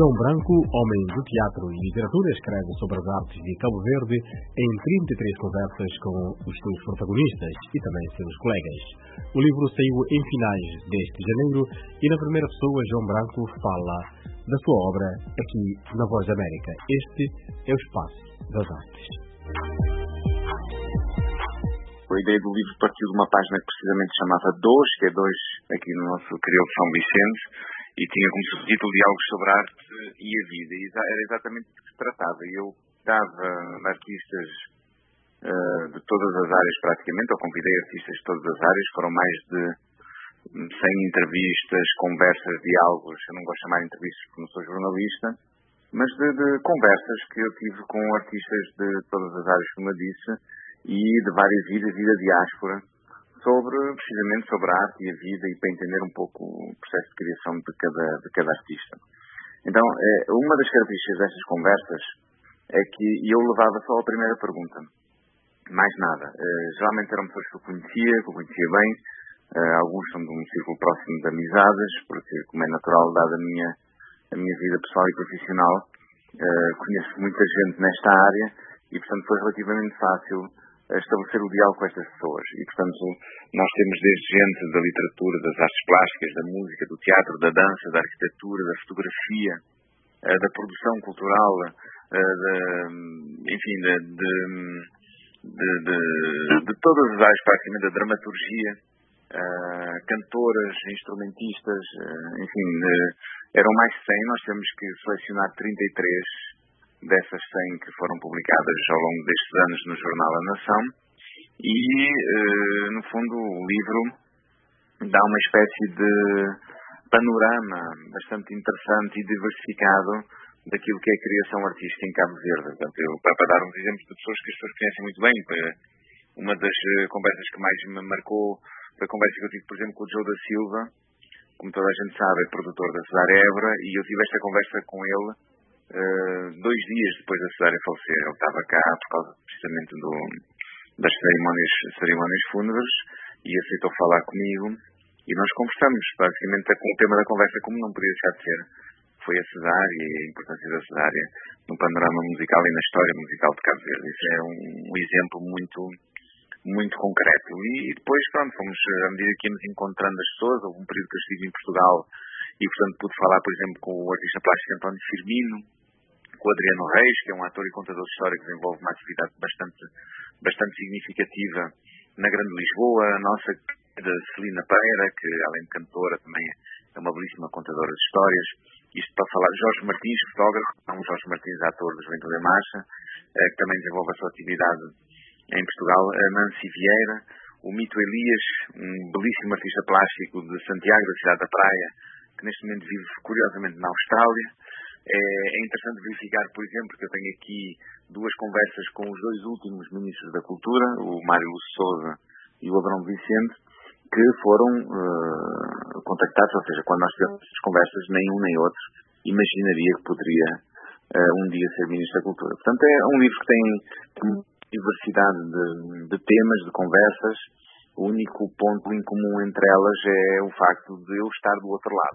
João Branco, homem do teatro e literatura, escreve sobre as artes de Cabo Verde em 33 conversas com os seus protagonistas e também seus colegas. O livro saiu em finais deste janeiro e na primeira pessoa João Branco fala da sua obra aqui na Voz da América. Este é o Espaço das Artes. A ideia do livro partiu de uma página que precisamente se chamava Dois, que é dois aqui no nosso crioulo São Vicente, e tinha como subtítulo Diálogos sobre a Arte e a Vida. E era exatamente do que se tratava. Eu dava artistas de todas as áreas praticamente, ou convidei artistas de todas as áreas, foram mais de 100 entrevistas, conversas, diálogos. Eu não gosto de chamar entrevistas porque não sou jornalista, mas de conversas que eu tive com artistas de todas as áreas, como eu disse, e de várias vidas e da diáspora, precisamente sobre a arte e a vida, e para entender um pouco o processo de criação de cada artista. Então, uma das características destas conversas é que eu levava só a primeira pergunta, mais nada. Geralmente eram pessoas que eu conhecia bem, alguns são de um círculo próximo de amizades, porque, como é natural, dada a minha vida pessoal e profissional, conheço muita gente nesta área e, portanto, foi relativamente fácil estabelecer o diálogo com estas pessoas. E, portanto, nós temos desde gente da literatura, das artes plásticas, da música, do teatro, da dança, da arquitetura, da fotografia, da produção cultural, de todas as áreas, praticamente, da dramaturgia, cantoras, instrumentistas, enfim, eram mais de 100. Nós temos que selecionar 33 dessas 100 que foram publicadas ao longo destes anos no jornal A Nação, e, no fundo, o livro dá uma espécie de panorama bastante interessante e diversificado daquilo que é a criação artística em Cabo Verde. Portanto, para dar uns exemplos de pessoas que as pessoas conhecem muito bem, uma das conversas que mais me marcou foi a conversa que eu tive, por exemplo, com o Joe da Silva. Como toda a gente sabe, é produtor da Cesária Évora, e eu tive esta conversa com ele 2 dias depois da Cesária falecer. Ele estava cá por causa precisamente das cerimónias fúnebres e aceitou falar comigo, e nós conversamos basicamente com o tema da conversa, como não podia deixar de ser, foi a Cesária e a importância da Cesária no panorama musical e na história musical de Cabo Verde. Isso é um exemplo muito concreto. E depois, pronto, fomos, à medida que íamos encontrando as pessoas, houve um período que eu estive em Portugal e, portanto, pude falar, por exemplo, com o artista plástico António Firmino, com o Adriano Reis, que é um ator e contador de história que desenvolve uma atividade bastante significativa na Grande Lisboa, a nossa querida Celina Pereira, que além de cantora também é uma belíssima contadora de histórias. Isto para falar de Jorge Martins, fotógrafo, não Jorge Martins, ator do Juventude em Marcha, que também desenvolve a sua atividade em Portugal, a Nancy Vieira, o Mito Elias, um belíssimo artista plástico de Santiago, da cidade da Praia, que neste momento vive curiosamente na Austrália. É interessante verificar, por exemplo, que eu tenho aqui 2 conversas com os 2 últimos ministros da Cultura, o Mário Lúcio Souza e o Abrão Vicente, que foram contactados, ou seja, quando nós tivemos estas conversas, nem um nem outro imaginaria que poderia um dia ser ministro da Cultura. Portanto, é um livro que tem diversidade de temas, de conversas. O único ponto em comum entre elas é o facto de eu estar do outro lado.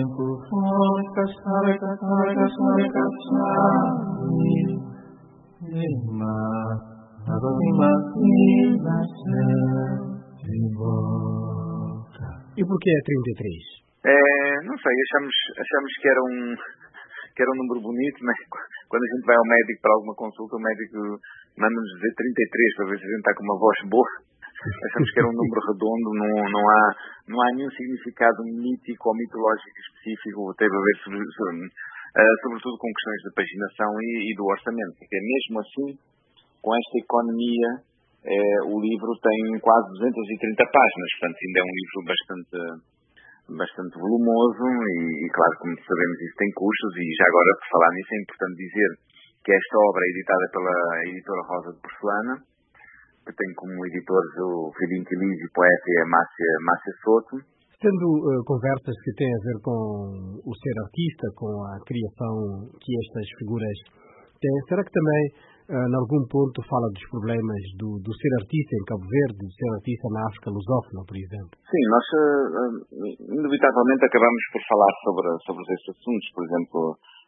E por que é 33? Não sei, achamos que era um número bonito, mas quando a gente vai ao médico para alguma consulta, o médico manda-nos dizer 33 para ver se a gente está com uma voz boa. Achamos que era um número redondo, não há nenhum significado mítico ou mitológico específico, teve a ver sobretudo com questões de paginação e do orçamento, porque mesmo assim, com esta economia, o livro tem quase 230 páginas, portanto ainda é um livro bastante volumoso e claro, como sabemos, isso tem custos. E já agora, por falar nisso, é importante dizer que esta obra é editada pela editora Rosa de Porcelana, que tem como editores o Filipe Inquiliz e poeta é a Márcia Soto. Tendo conversas que têm a ver com o ser artista, com a criação que estas figuras têm, será que também, em algum ponto, fala dos problemas do ser artista em Cabo Verde, do ser artista na África lusófona, por exemplo? Sim, nós indubitavelmente acabamos por falar sobre esses assuntos. Por exemplo,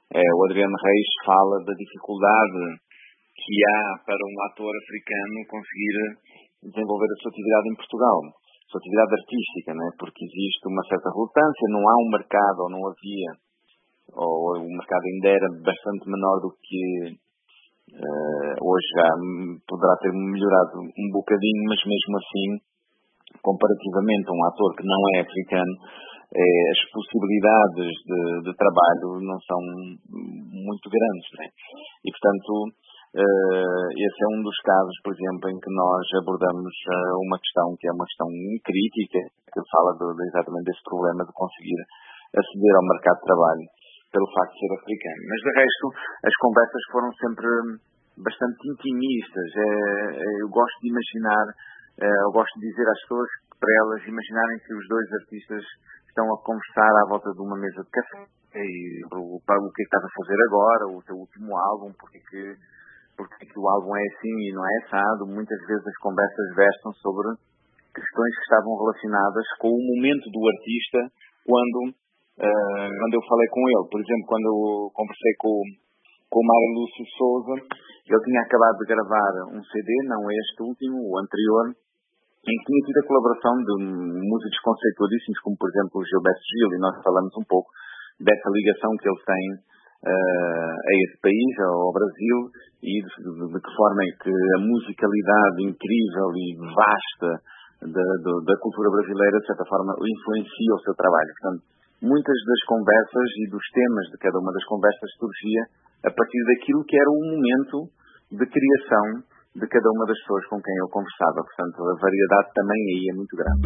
O Adriano Reis fala da dificuldade que há para um ator africano conseguir desenvolver a sua atividade em Portugal, a sua atividade artística, né? Porque existe uma certa relutância, não há um mercado, ou não havia, ou o mercado ainda era bastante menor do que hoje já poderá ter melhorado um bocadinho, mas mesmo assim, comparativamente a um ator que não é africano, as possibilidades de trabalho não são muito grandes, né? E, portanto, esse é um dos casos, por exemplo, em que nós abordamos uma questão que é uma questão crítica, que fala exatamente desse problema de conseguir aceder ao mercado de trabalho pelo facto de ser africano. Mas, de resto, as conversas foram sempre bastante intimistas. Eu gosto de imaginar, eu gosto de dizer às pessoas, para elas imaginarem que os dois artistas estão a conversar à volta de uma mesa de café e o que estás a fazer agora, o teu último álbum, porque o álbum é assim e não é assado. Muitas vezes as conversas versam sobre questões que estavam relacionadas com o momento do artista quando eu falei com ele. Por exemplo, quando eu conversei com o Mário Lúcio Souza, ele tinha acabado de gravar um CD, não este último, o anterior, em que tinha tido a colaboração de músicos conceituadíssimos, como por exemplo o Gilberto Gil, e nós falamos um pouco dessa ligação que ele tem a esse país, ao Brasil, e de que forma é que a musicalidade incrível e vasta da cultura brasileira, de certa forma, influencia o seu trabalho. Portanto, muitas das conversas e dos temas de cada uma das conversas surgia a partir daquilo que era o momento de criação de cada uma das pessoas com quem eu conversava. Portanto, a variedade também aí é muito grande.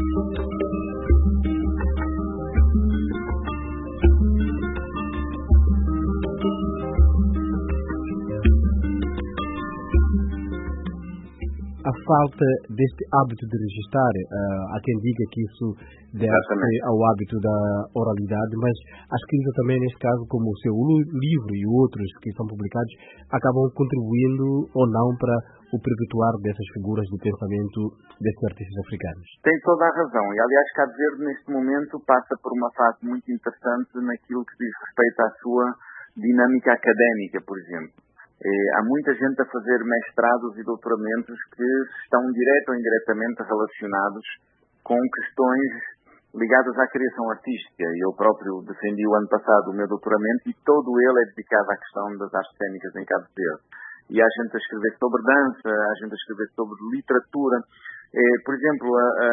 A falta deste hábito de registrar, há quem diga que isso deve-se ao hábito da oralidade, mas a escrita também, neste caso, como o seu livro e outros que são publicados, acabam contribuindo ou não para o perpetuar dessas figuras do pensamento desses artistas africanos. Tem toda a razão, e aliás Cabo Verde neste momento passa por uma fase muito interessante naquilo que diz respeito à sua dinâmica académica, por exemplo. Há muita gente a fazer mestrados e doutoramentos que estão direta ou indiretamente relacionados com questões ligadas à criação artística. Eu próprio defendi o ano passado o meu doutoramento e todo ele é dedicado à questão das artes cênicas em Cabo Verde. E há gente a escrever sobre dança, há gente a escrever sobre literatura. Por exemplo,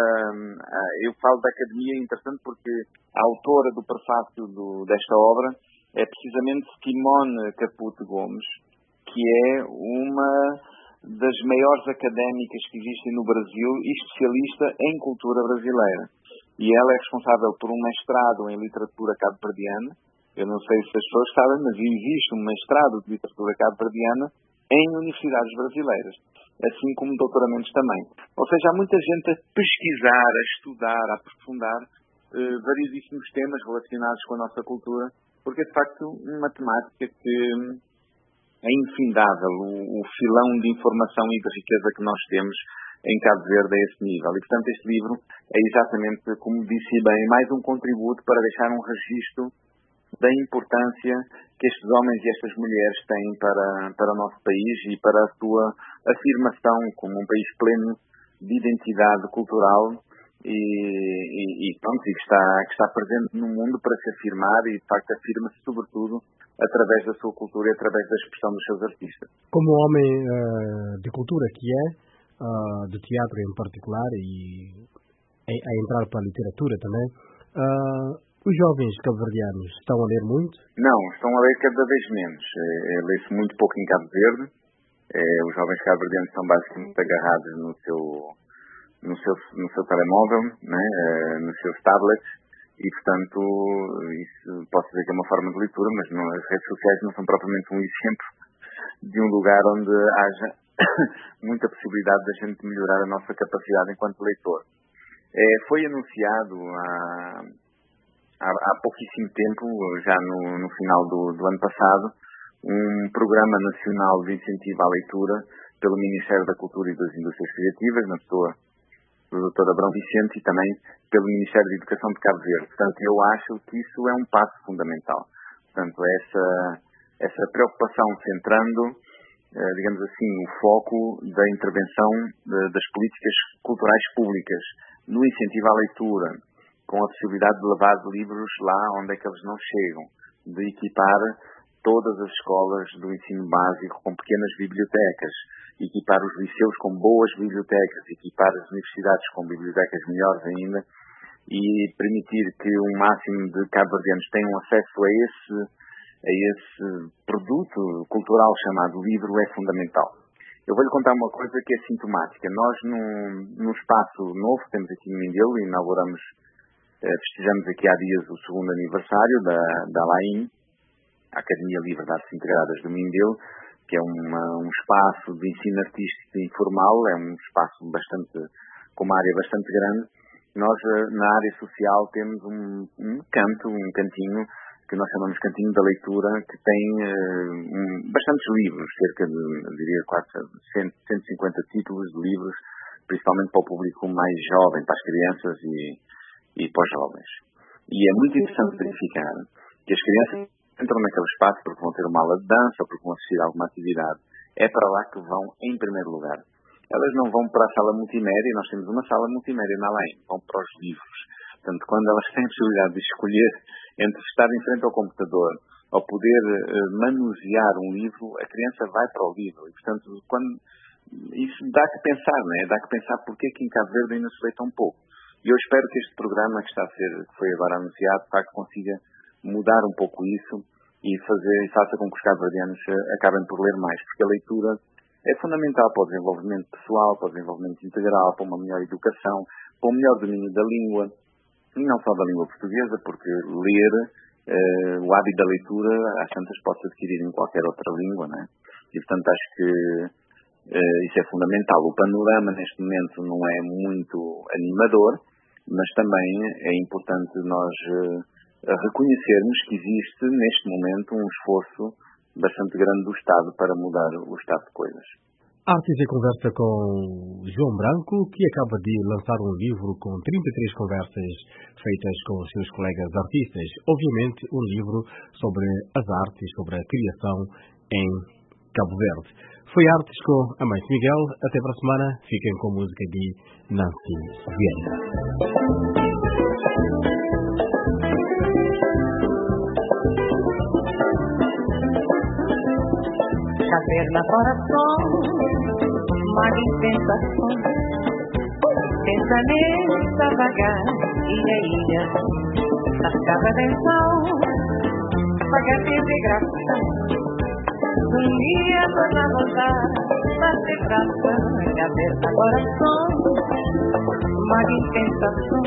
eu falo da academia, é interessante porque a autora do prefácio desta obra é precisamente Simone Caputo Gomes, que é uma das maiores académicas que existem no Brasil e especialista em cultura brasileira. E ela é responsável por um mestrado em literatura cabo-verdiana. Eu não sei se as pessoas sabem, mas existe um mestrado de literatura cabo-verdiana em universidades brasileiras, assim como doutoramentos também. Ou seja, há muita gente a pesquisar, a estudar, a aprofundar variedíssimos temas relacionados com a nossa cultura, porque é de facto uma temática que é infindável, o filão de informação e de riqueza que nós temos em Cabo Verde a esse nível. E, portanto, este livro é exatamente, como disse bem, mais um contributo para deixar um registro da importância que estes homens e estas mulheres têm para o nosso país e para a sua afirmação como um país pleno de identidade cultural e que está presente no mundo para se afirmar e, de facto, afirma-se sobretudo através da sua cultura e através da expressão dos seus artistas. Como homem de cultura que é, de teatro em particular e a entrar para a literatura também, os jovens cabo-verdianos estão a ler muito? Não, estão a ler cada vez menos. Lê-se muito pouco em Cabo Verde. Os jovens cabo-verdianos estão basicamente agarrados no seu telemóvel, né, nos seus tablets. E, portanto, isso posso dizer que é uma forma de leitura, mas as redes sociais não são propriamente um exemplo de um lugar onde haja muita possibilidade de a gente melhorar a nossa capacidade enquanto leitor. Foi anunciado há pouquíssimo tempo, já no final do ano passado, um programa nacional de incentivo à leitura pelo Ministério da Cultura e das Indústrias Criativas, na pessoa do Dr. Abrão Vicente, e também pelo Ministério da Educação de Cabo Verde. Portanto, eu acho que isso é um passo fundamental. Portanto, essa preocupação centrando, digamos assim, o foco da intervenção das políticas culturais públicas no incentivo à leitura, com a possibilidade de levar livros lá onde é que eles não chegam, de equipar todas as escolas do ensino básico com pequenas bibliotecas, equipar os liceus com boas bibliotecas, equipar as universidades com bibliotecas melhores ainda e permitir que um máximo de cabo-verdianos tenham acesso a esse produto cultural chamado livro é fundamental. Eu vou-lhe contar uma coisa que é sintomática. Nós, num espaço novo que temos aqui no Mindelo, festejamos aqui há dias o segundo aniversário da ALAIM, a Academia Livre de Artes Integradas do Mindelo, que é um espaço de ensino artístico informal, é um espaço com uma área bastante grande. Nós, na área social, temos um cantinho, que nós chamamos Cantinho da Leitura, que tem bastantes livros, cerca de, eu diria, quase 150 títulos de livros, principalmente para o público mais jovem, para as crianças e para os jovens. E é muito interessante verificar que as crianças entram naquele espaço porque vão ter uma aula de dança ou porque vão assistir a alguma atividade. É para lá que vão em primeiro lugar. Elas não vão para a sala multimédia, nós temos uma sala multimédia na ALAIM, vão para os livros. Portanto, quando elas têm a possibilidade de escolher entre estar em frente ao computador ou poder manusear um livro, a criança vai para o livro. E, portanto, isso dá que pensar, não é? Dá que pensar porque é que em Cabo Verde ainda se lê tão pouco. E eu espero que este programa que foi agora anunciado, de facto, consiga mudar um pouco isso e faça com que os cabo-verdianos acabem por ler mais, porque a leitura é fundamental para o desenvolvimento pessoal, para o desenvolvimento integral, para uma melhor educação, para um melhor domínio da língua, e não só da língua portuguesa, porque ler, o hábito da leitura, às tantas pode-se adquirir em qualquer outra língua, não é? E, portanto, acho que isso é fundamental. O panorama, neste momento, não é muito animador, mas também é importante nós reconhecermos que existe, neste momento, um esforço bastante grande do Estado para mudar o estado de coisas. Artes e conversa com João Branco, que acaba de lançar um livro com 33 conversas feitas com os seus colegas artistas. Obviamente, um livro sobre as artes, sobre a criação em Cabo Verde. Foi Artes com Amâncio Miguel. Até para a semana. Fiquem com a música de Nancy Vieira. Caverna coração, mar em sensação, pensamento a vagar, ilha, tascada atenção, pagar de graça, um dia toda voltar, fazer praça, caverna coração, mar em sensação,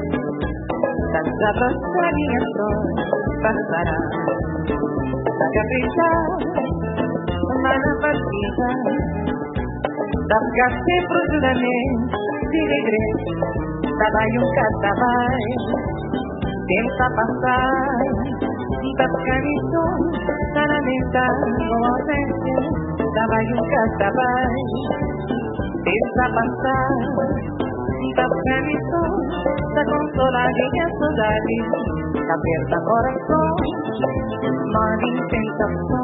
das abas passará, a caprichar, na partida das gastas profundamente de regresso trabalho trabalho tenta passar das camisolas da lamentar com ausência trabalho tenta passar das camisolas da consoladinha saudade aperta coração mar em tentação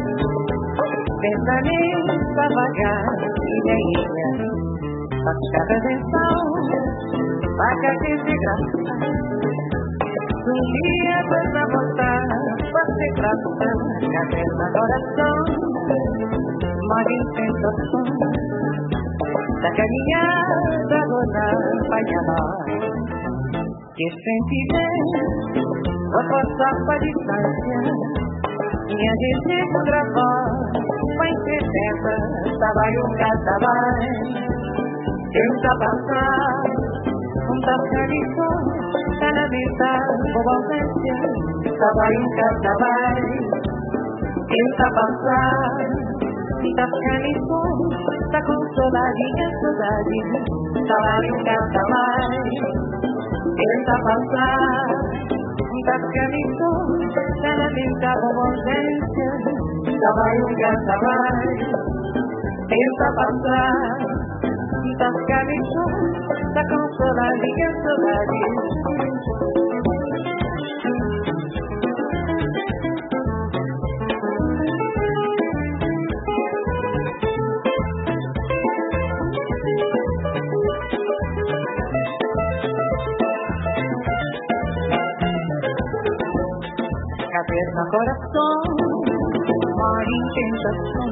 pensamento a vagar, ilha, tascada atenção, paga de graça. Um dia para voltar, fazer praça, cabeça coração, mar em sensação, da caminhada rodar, vai amar. Que sentimento, vou passar para a distância, minha desejo gravar. Vai ser terra, trabalho tenta passar, calições, tá lamentar, com ausência, trabalho tenta passar, calições, tá consoladinha saudade, tenta passar, calições, tá lamentar, com ausência, tenta passar, das camisolas, da consoladinha saudade. coração, mora em tentação.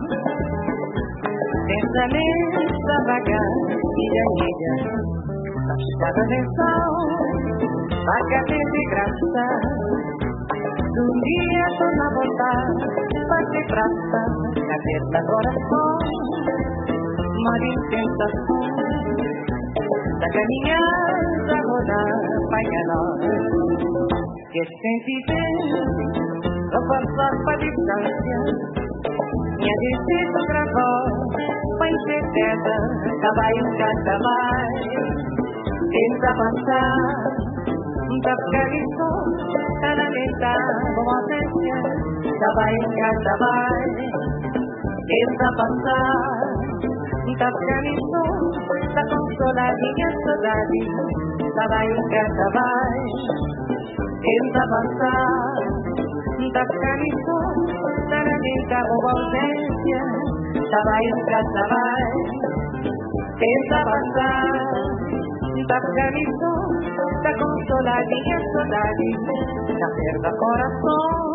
Pensamento a vagar, ilha, cada menção, vaga de graça. Um dia tô na vontade, fazer praça, cabeça, coração, mora em tentação. Da caminhada a rodar, vai canal, que sente bem, vou passar para distância. Minha visita gravou, foi certeza, trabalho cada mais. Tenta passar, da cabeça, cada meta, com ausência, trabalho cada mais. Tenta passar, da cabeça, da consoladinha saudade, trabalho cada mais. Tenta passar, da cabeça, da meta, com ausência, trabalho cada mais. Tenta passar, da cabeça, da consoladinha saudade, da perda coração.